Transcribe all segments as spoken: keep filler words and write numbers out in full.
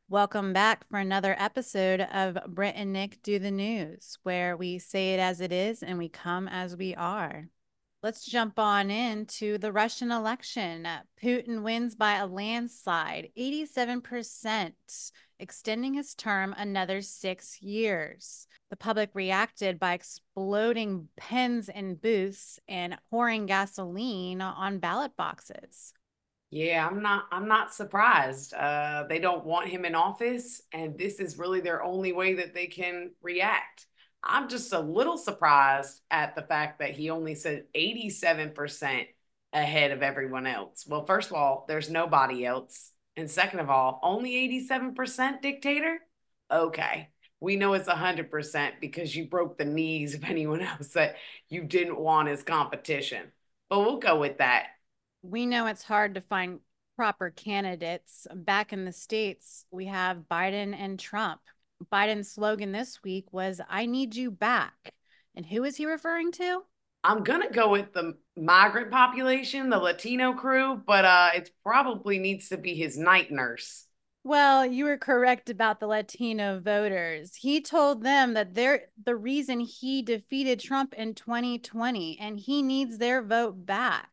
Welcome back for another episode of Britt and Nick Do the News, where we say it as it is and we come as we are. Let's jump on into the Russian election. Putin wins by a landslide, eighty-seven percent, extending his term another six years. The public reacted by exploding pens and booths and pouring gasoline on ballot boxes. Yeah, I'm not I'm not surprised. Uh, they don't want him in office, and this is really their only way that they can react. I'm just a little surprised at the fact that he only said eighty-seven percent ahead of everyone else. Well, first of all, there's nobody else. And second of all, only eighty-seven percent dictator? Okay. We know it's one hundred percent because you broke the knees of anyone else that you didn't want as competition. But we'll go with that. We know it's hard to find proper candidates. Back in the States, we have Biden and Trump. Biden's slogan this week was, I need you back. And who is he referring to? I'm gonna go with the migrant population, the Latino crew, but uh, it probably needs to be his night nurse. Well, you were correct about the Latino voters. He told them that they're the reason he defeated Trump in twenty twenty, and he needs their vote back.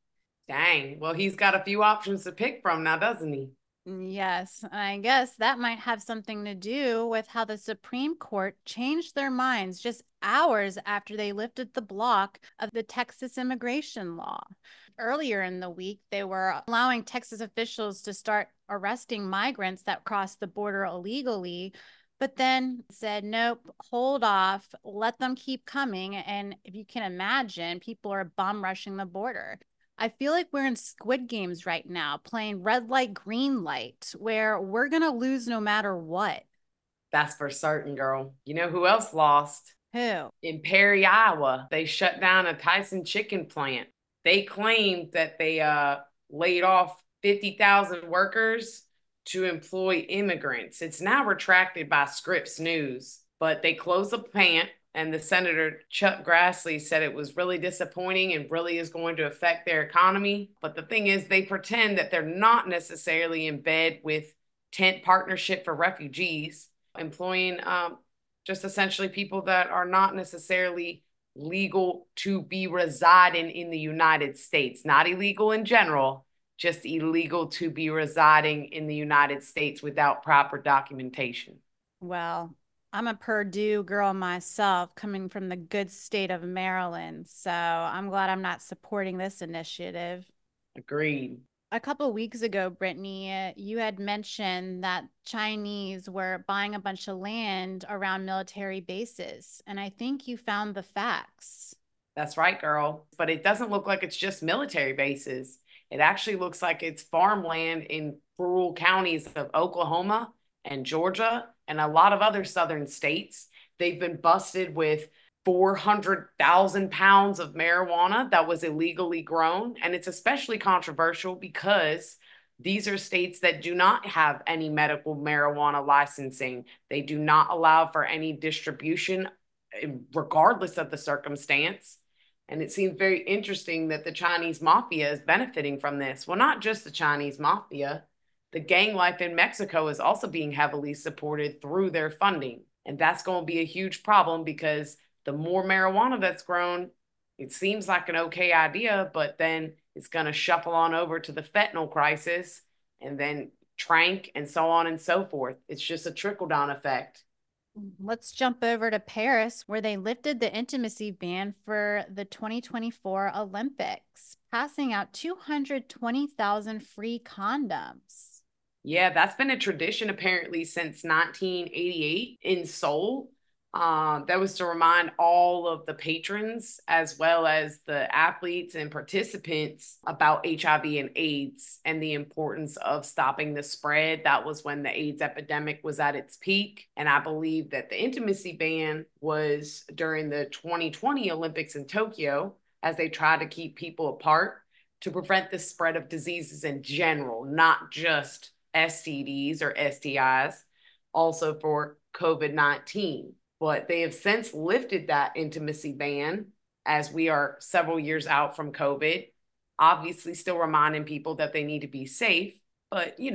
Dang. Well, he's got a few options to pick from now, doesn't he? Yes, I guess that might have something to do with how the Supreme Court changed their minds just hours after they lifted the block of the Texas immigration law. Earlier in the week, they were allowing Texas officials to start arresting migrants that crossed the border illegally, but then said, nope, hold off, let them keep coming. And if you can imagine, people are bum rushing the border. I feel like we're in Squid Games right now, playing red light, green light, where we're going to lose no matter what. That's for certain, girl. You know who else lost? Who? In Perry, Iowa. They shut down a Tyson chicken plant. They claimed that they uh, laid off fifty thousand workers to employ immigrants. It's now retracted by Scripps News, but they closed the plant. And the Senator Chuck Grassley said it was really disappointing and really is going to affect their economy. But the thing is, they pretend that they're not necessarily in bed with Tent Partnership for Refugees, employing um, just essentially people that are not necessarily legal to be residing in the United States, not illegal in general, just illegal to be residing in the United States without proper documentation. Well, I'm a Purdue girl myself, coming from the good state of Maryland. So I'm glad I'm not supporting this initiative. Agreed. A couple of weeks ago, Brittany, uh, you had mentioned that Chinese were buying a bunch of land around military bases. And I think you found the facts. That's right, girl. But it doesn't look like it's just military bases. It actually looks like it's farmland in rural counties of Oklahoma and Georgia and a lot of other southern states. They've been busted with four hundred thousand pounds of marijuana that was illegally grown. And it's especially controversial because these are states that do not have any medical marijuana licensing. They do not allow for any distribution, regardless of the circumstance. And it seems very interesting that the Chinese mafia is benefiting from this. Well, not just the Chinese mafia. The gang life in Mexico is also being heavily supported through their funding. And that's going to be a huge problem because the more marijuana that's grown, it seems like an okay idea, but then it's going to shuffle on over to the fentanyl crisis and then trank and so on and so forth. It's just a trickle down effect. Let's jump over to Paris, where they lifted the intimacy ban for the twenty twenty-four Olympics, passing out two hundred twenty thousand free condoms. Yeah, that's been a tradition apparently since nineteen eighty-eight in Seoul. Um, that was to remind all of the patrons as well as the athletes and participants about H I V and AIDS and the importance of stopping the spread. That was when the AIDS epidemic was at its peak. And I believe that the intimacy ban was during the twenty twenty Olympics in Tokyo as they tried to keep people apart to prevent the spread of diseases in general, not just S T Ds or S T Is, also for COVID nineteen. But they have since lifted that intimacy ban as we are several years out from COVID, obviously still reminding people that they need to be safe. But, you know,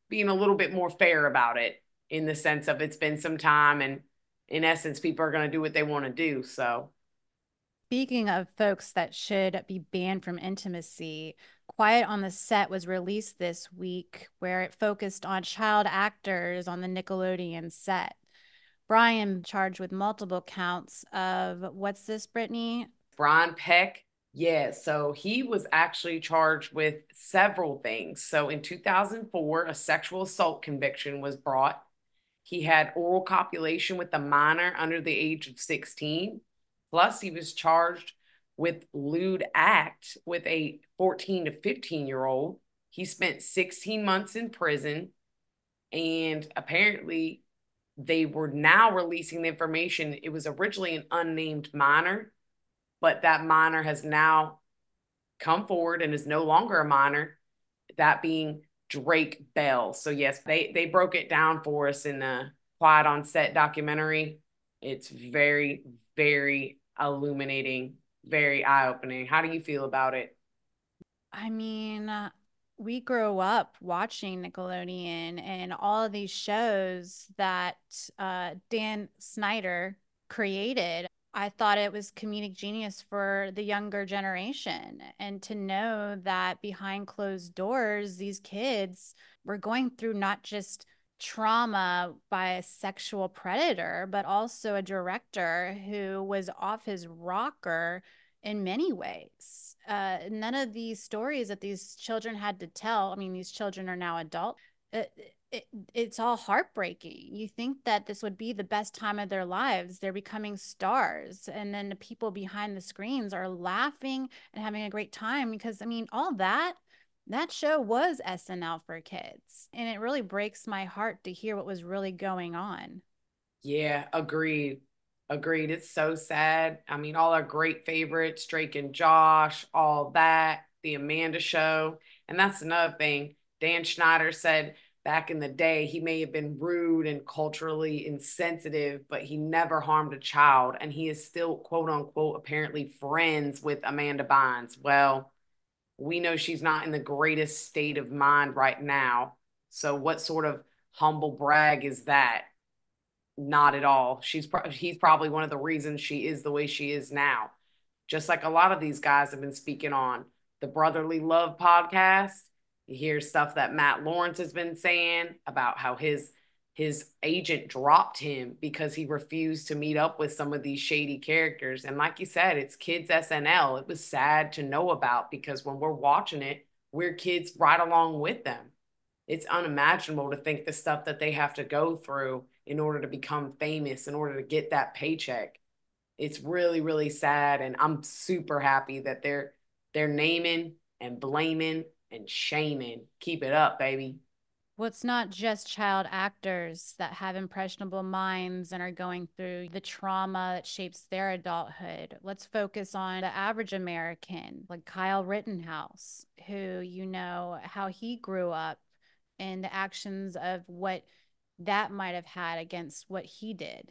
being a little bit more fair about it, in the sense of it's been some time, and in essence, people are going to do what they want to do. So, Speaking of folks that should be banned from intimacy, Quiet on the Set was released this week, where it focused on child actors on the Nickelodeon set. Brian charged with multiple counts of what's this, Brittany? Brian Peck, yeah, so he was actually charged with several things. So in two thousand four, a sexual assault conviction was brought. He had oral copulation with a minor under the age of sixteen. Plus, he was charged with lewd act with a fourteen to fifteen year old. He spent sixteen months in prison. And apparently, they were now releasing the information. It was originally an unnamed minor, but that minor has now come forward and is no longer a minor, that being Drake Bell. So yes, they they broke it down for us in the Quiet on Set documentary. It's very, very illuminating, very eye-opening. How do you feel about it? I mean, uh, we grew up watching Nickelodeon and all of these shows that uh, Dan Snyder created. I thought it was comedic genius for the younger generation. And to know that behind closed doors, these kids were going through not just trauma by a sexual predator, but also a director who was off his rocker in many ways. Uh, none of these stories that these children had to tell, I mean, these children are now adult. It, it, it's all heartbreaking. You think that this would be the best time of their lives. They're becoming stars. And then the people behind the screens are laughing and having a great time because, I mean, all that, that show was S N L for kids. And it really breaks my heart to hear what was really going on. Yeah, agreed. Agreed. It's so sad. I mean, all our great favorites, Drake and Josh, all that, the Amanda Show. And that's another thing. Dan Schneider said back in the day, he may have been rude and culturally insensitive, but he never harmed a child. And he is still, quote unquote, apparently friends with Amanda Bynes. Well, we know she's not in the greatest state of mind right now. So, what sort of humble brag is that? Not at all. She's pro- he's probably one of the reasons she is the way she is now. Just like a lot of these guys have been speaking on the Brotherly Love podcast. You hear stuff that Matt Lawrence has been saying about how his his agent dropped him because he refused to meet up with some of these shady characters. And like you said, it's kids S N L. It was sad to know about because when we're watching it, we're kids right along with them. It's unimaginable to think the stuff that they have to go through in order to become famous, in order to get that paycheck. It's really, really sad. And I'm super happy that they're they're naming and blaming and shaming. Keep it up, baby. Well, it's not just child actors that have impressionable minds and are going through the trauma that shapes their adulthood. Let's focus on the average American, like Kyle Rittenhouse, who, you know, how he grew up and the actions of what that might have had against what he did.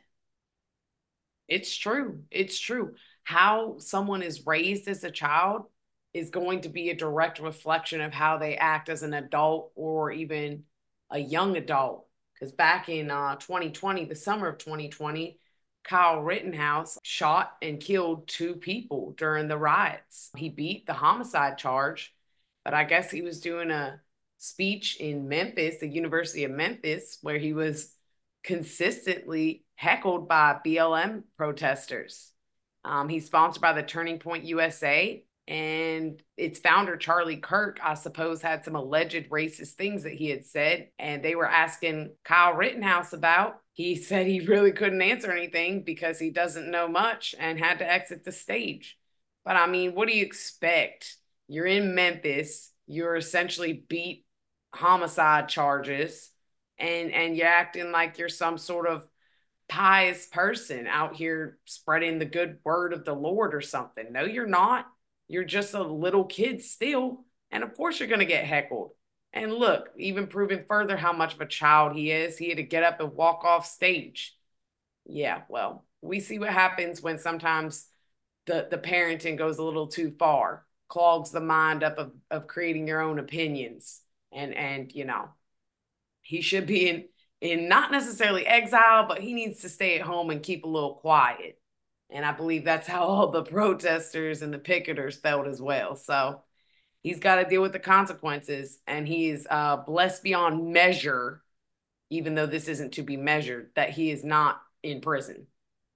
It's true. It's true. How someone is raised as a child is going to be a direct reflection of how they act as an adult or even a young adult. Because back in uh, twenty twenty, the summer of twenty twenty, Kyle Rittenhouse shot and killed two people during the riots. He beat the homicide charge, but I guess he was doing a speech in Memphis, the University of Memphis, where he was consistently heckled by B L M protesters. Um, he's sponsored by the Turning Point U S A, and its founder, Charlie Kirk, I suppose, had some alleged racist things that he had said, and they were asking Kyle Rittenhouse about. He said he really couldn't answer anything because he doesn't know much and had to exit the stage. But I mean, what do you expect? You're in Memphis, you're essentially beat homicide charges, and and you're acting like you're some sort of pious person out here spreading the good word of the Lord or something. No, you're not. You're just a little kid still. And of course, you're going to get heckled. And look, even proving further how much of a child he is, he had to get up and walk off stage. Yeah, well, we see what happens when sometimes the, the parenting goes a little too far, clogs the mind up of, of creating your own opinions. And, and, you know, He should be in in not necessarily exile, but he needs to stay at home and keep a little quiet. And I believe that's how all the protesters and the picketers felt as well. So he's got to deal with the consequences, and he's uh, blessed beyond measure, even though this isn't to be measured, that he is not in prison.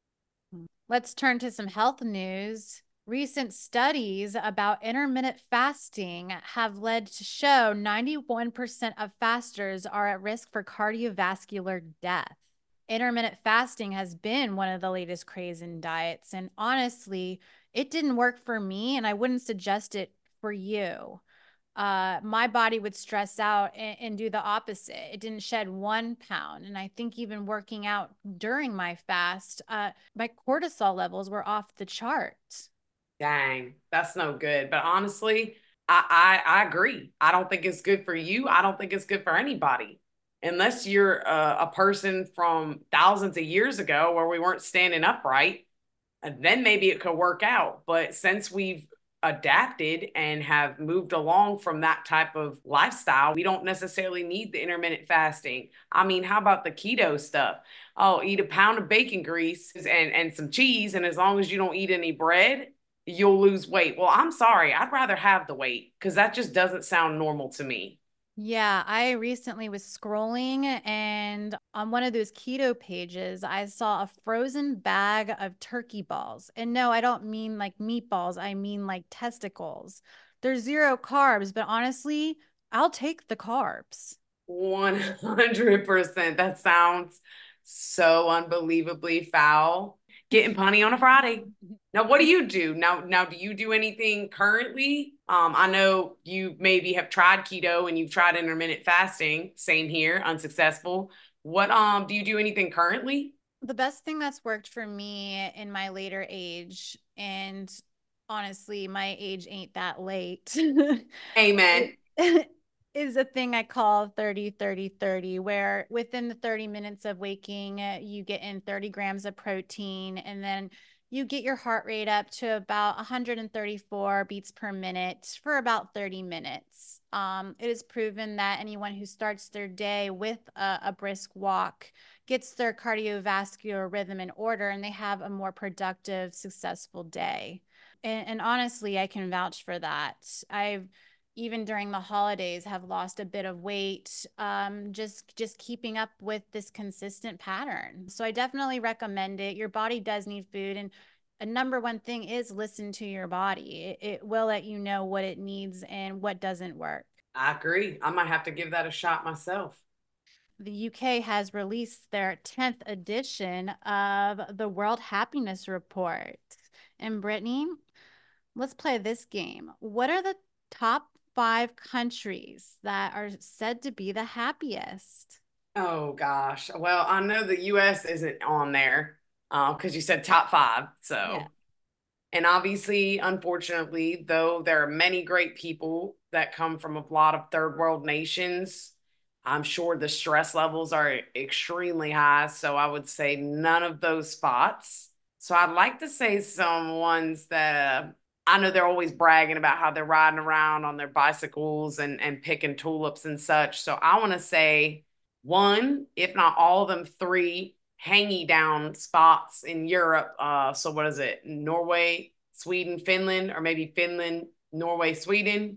Let's turn to some health news. Recent studies about intermittent fasting have led to show ninety-one percent of fasters are at risk for cardiovascular death. Intermittent fasting has been one of the latest craze in diets, and honestly, it didn't work for me, and I wouldn't suggest it for you. Uh, my body would stress out and, and do the opposite. It didn't shed one pound. And I think even working out during my fast, uh, my cortisol levels were off the charts. Dang, that's no good. But honestly, I, I I agree. I don't think it's good for you. I don't think it's good for anybody, unless you're a, a person from thousands of years ago where we weren't standing upright. And then maybe it could work out. But since we've adapted and have moved along from that type of lifestyle, we don't necessarily need the intermittent fasting. I mean, how about the keto stuff? Oh, eat a pound of bacon grease and, and some cheese, and as long as you don't eat any bread, you'll lose weight. Well, I'm sorry. I'd rather have the weight because that just doesn't sound normal to me. Yeah, I recently was scrolling and on one of those keto pages, I saw a frozen bag of turkey balls. And no, I don't mean like meatballs, I mean like testicles. There's zero carbs, but honestly, I'll take the carbs. one hundred percent. That sounds so unbelievably foul. Getting punny on a Friday. Now, what do you do? Now, now, do you do anything currently? Um, I know you maybe have tried keto and you've tried intermittent fasting. Same here, unsuccessful. What um do you do anything currently? The best thing that's worked for me in my later age, and honestly, my age ain't that late, Amen. is a thing I call thirty thirty thirty, where within the thirty minutes of waking, uh, you get in thirty grams of protein, and then you get your heart rate up to about one hundred thirty-four beats per minute for about thirty minutes. Um, it is proven that anyone who starts their day with a, a brisk walk gets their cardiovascular rhythm in order, and they have a more productive, successful day. And, and honestly, I can vouch for that. I've even during the holidays have lost a bit of weight, um, just just keeping up with this consistent pattern. So I definitely recommend it. Your body does need food, and a number one thing is listen to your body. It, it will let you know what it needs and what doesn't work. I agree. I might have to give that a shot myself. The U K has released their tenth edition of the World Happiness Report. And Brittany, let's play this game. What are the top five countries that are said to be the happiest? Oh gosh. Well, I know the U S isn't on there uh, because you said top five. Yeah. So, and obviously, unfortunately, though there are many great people that come from a lot of third world nations, I'm sure the stress levels are extremely high. So I would say none of those spots. So I'd like to say some ones that uh, I know they're always bragging about how they're riding around on their bicycles and, and picking tulips and such. So I want to say one, if not all of them, three hangy down spots in Europe. Uh, so what is it? Norway, Sweden, Finland, or maybe Finland, Norway, Sweden.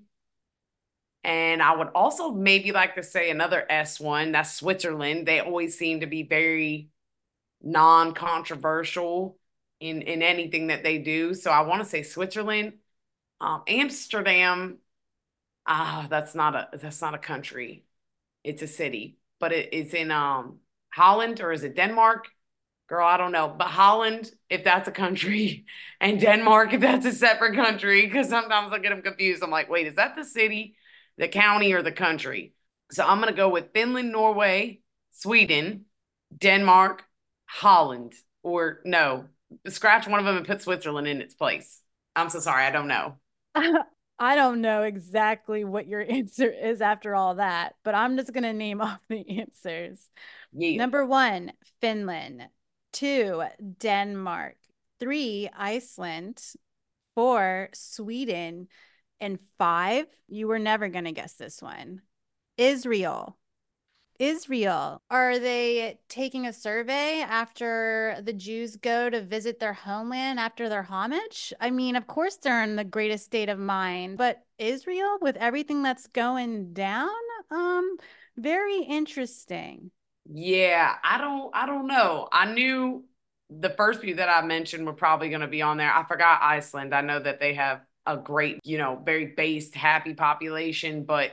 And I would also maybe like to say another S one, that's Switzerland. They always seem to be very non-controversial in in anything that they do. So I want to say Switzerland, um, Amsterdam. Ah, that's not a that's not a country. It's a city, but it, it's in um Holland, or is it Denmark? Girl, I don't know. But Holland, if that's a country, and Denmark, if that's a separate country, because sometimes I get them confused. I'm like, wait, is that the city, the county, or the country? So I'm gonna go with Finland, Norway, Sweden, Denmark, Holland, or no, scratch one of them and put Switzerland in its place. I'm so sorry, I don't know. I don't know exactly what your answer is after all that, but I'm just going to name off the answers. Yeah. Number one, Finland. Two, Denmark. Three, Iceland. Four, Sweden. And five, you were never going to guess this one, Israel. Israel. Are they taking a survey after the Jews go to visit their homeland after their homage? I mean, of course they're in the greatest state of mind, but Israel with everything that's going down, um, very interesting. Yeah, I don't I don't know. I knew the first few that I mentioned were probably going to be on there. I forgot Iceland. I know that they have a great, you know, very based, happy population, but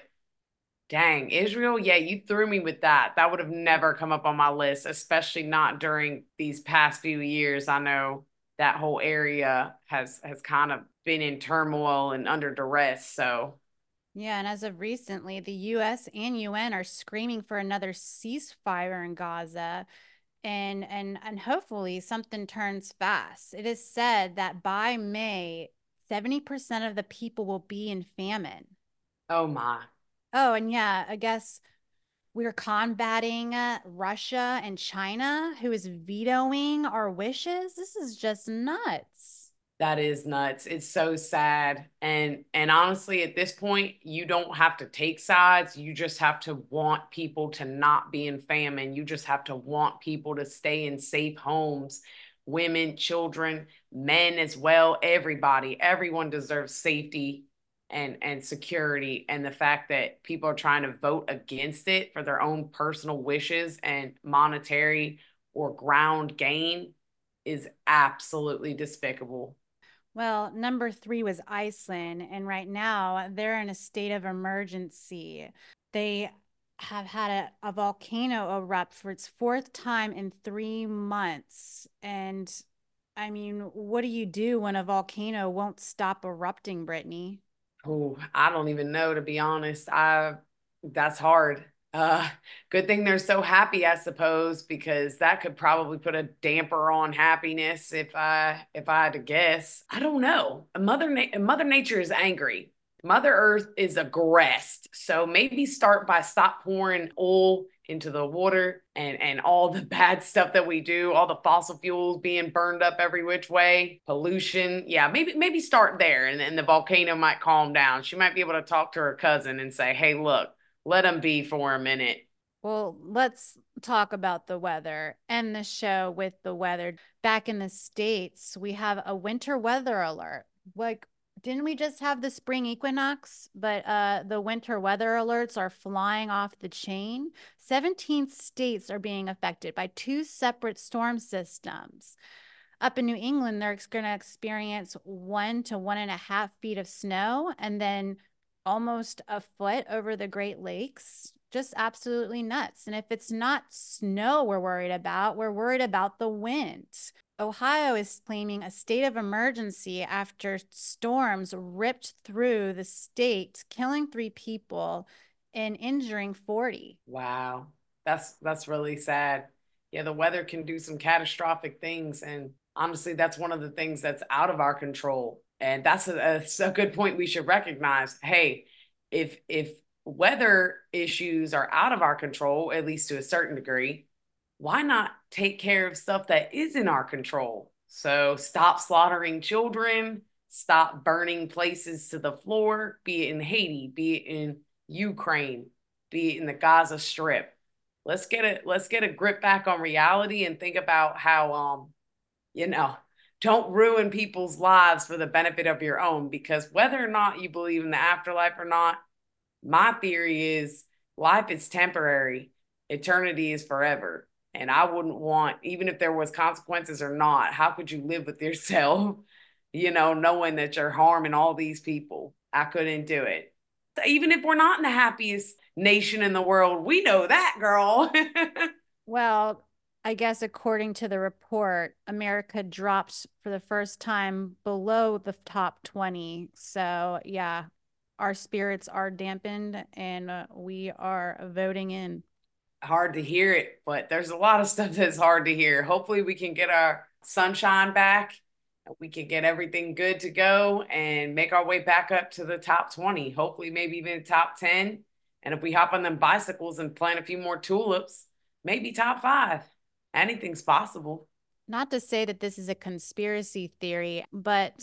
dang, Israel, yeah, you threw me with that. That would have never come up on my list, especially not during these past few years. I know that whole area has has kind of been in turmoil and under duress. So, Yeah, and as of recently, the U S and U N are screaming for another ceasefire in Gaza, and and and hopefully something turns fast. It is said that by May, seventy percent of the people will be in famine. oh my. Oh, and yeah, I guess we're combating uh, Russia and China, who is vetoing our wishes. This is just nuts. That is nuts. It's so sad. And and honestly, at this point, you don't have to take sides. You just have to want people to not be in famine. You just have to want people to stay in safe homes. Women, children, men as well, everybody. Everyone deserves safety and and security. And the fact that people are trying to vote against it for their own personal wishes and monetary or ground gain is absolutely despicable. Well, number three was Iceland, and right now they're in a state of emergency. They have had a, a volcano erupt for its fourth time in three months. And I mean, what do you do when a volcano won't stop erupting, Brittany? Oh, I don't even know, to be honest. I That's hard. Uh, good thing they're so happy, I suppose, because that could probably put a damper on happiness if I if I had to guess. I don't know. Mother Na- Mother Nature is angry. Mother Earth is aggressed. So maybe start by stop pouring oil into the water and and all the bad stuff that we do, all the fossil fuels being burned up every which way, pollution. Yeah, maybe maybe start there, and then the volcano might calm down. She might be able to talk to her cousin and say, "Hey, look, let them be for a minute." Well, let's talk about the weather. End the show with the weather. Back in the States, we have a winter weather alert. Like, didn't we just have the spring equinox? But uh, the winter weather alerts are flying off the chain. seventeen states are being affected by two separate storm systems. Up in New England, they're going to experience one to one and a half feet of snow, and then almost a foot over the Great Lakes. Just absolutely nuts. And if it's not snow we're worried about, we're worried about the wind. Ohio is claiming a state of emergency after storms ripped through the state, killing three people and injuring forty. Wow. That's that's really sad. Yeah, the weather can do some catastrophic things, and honestly, that's one of the things that's out of our control. And that's a, that's a good point we should recognize. Hey, if if weather issues are out of our control, at least to a certain degree, why not take care of stuff that is in our control? So stop slaughtering children, stop burning places to the floor, be it in Haiti, be it in Ukraine, be it in the Gaza Strip. Let's get it, let's get a grip back on reality and think about how um, you know, don't ruin people's lives for the benefit of your own, because whether or not you believe in the afterlife or not, my theory is life is temporary, eternity is forever. And I wouldn't want, even if there was consequences or not, how could you live with yourself, you know, knowing that you're harming all these people? I couldn't do it. Even if we're not in the happiest nation in the world, we know that, girl. Well, I guess according to the report, America dropped for the first time below the top twenty. So, yeah, our spirits are dampened and uh, we are voting in. Hard to hear it, but there's a lot of stuff that's hard to hear. Hopefully, we can get our sunshine back. We can get everything good to go and make our way back up to the top twenty. Hopefully, maybe even top ten. And if we hop on them bicycles and plant a few more tulips, maybe top five. Anything's possible. Not to say that this is a conspiracy theory, but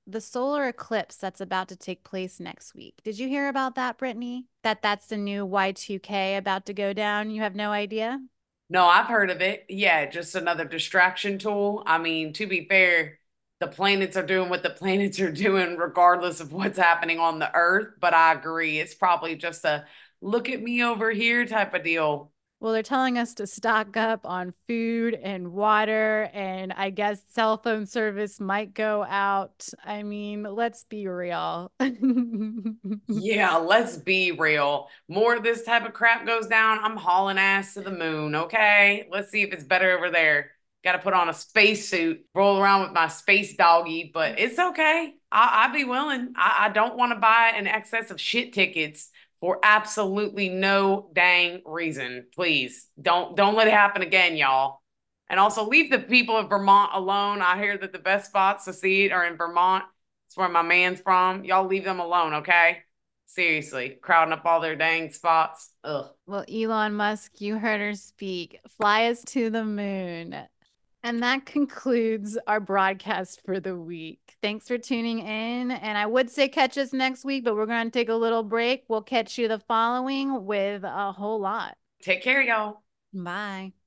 the solar eclipse that's about to take place next week. Did you hear about that, Brittany? That that's the new Y two K about to go down? You have no idea? No, I've heard of it. Yeah, just another distraction tool. I mean, to be fair, the planets are doing what the planets are doing, regardless of what's happening on the earth. But I agree, it's probably just a look at me over here type of deal. Well, they're telling us to stock up on food and water, and I guess cell phone service might go out. I mean, let's be real. Yeah, let's be real. More of this type of crap goes down, I'm hauling ass to the moon, okay? Let's see if it's better over there. Got to put on a spacesuit, roll around with my space doggy, but it's okay. I, I'd be willing. I, I don't want to buy an excess of shit tickets for absolutely no dang reason. Please don't don't let it happen again, y'all. And also leave the people of Vermont alone. I hear that the best spots to see it are in Vermont. It's where my man's from. Y'all leave them alone, okay? Seriously, crowding up all their dang spots. Ugh. Well, Elon Musk, you heard her speak. Fly us to the moon. And that concludes our broadcast for the week. Thanks for tuning in. And I would say catch us next week, but we're going to take a little break. We'll catch you the following with a whole lot. Take care, y'all. Bye.